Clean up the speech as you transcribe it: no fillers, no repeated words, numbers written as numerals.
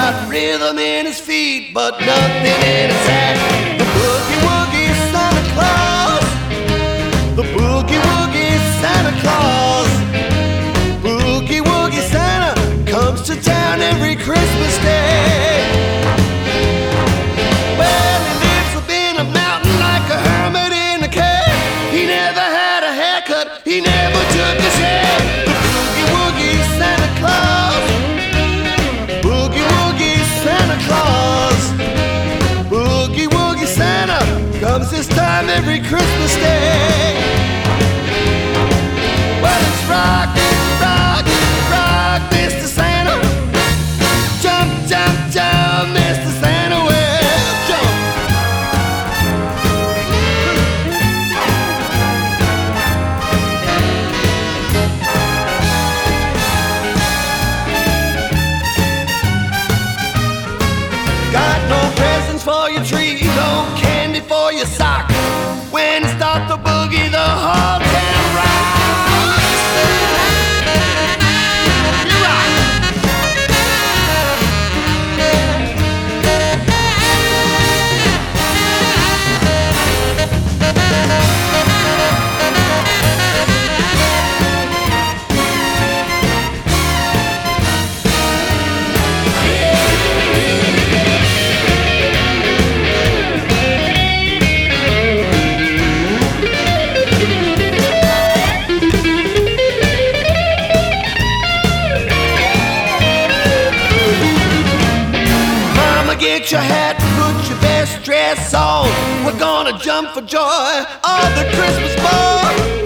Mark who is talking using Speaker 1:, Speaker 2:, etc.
Speaker 1: got rhythm in his feet, but nothing in his hat. The boogie woogie Santa Claus, the boogie woogie Santa Claus. Boogie woogie Santa comes to town every Christmas Day. Well, he lives up in a mountain like a hermit in a cave. He never had a haircut, he never took a shave. The boogie woogie Santa Claus, boogie woogie Santa Claus. Boogie woogie Santa comes this time every Christmas Day. Well, it's rock, rock, rock, Mr. Santa. Jump, jump, jump, Mr. Santa. Well, jump. Got no presents for your tree, no candy for your sock. When it's start the boogie, the whole town rocks. You rock. Get your hat, put your best dress on. We're gonna jump for joy of the Christmas ball.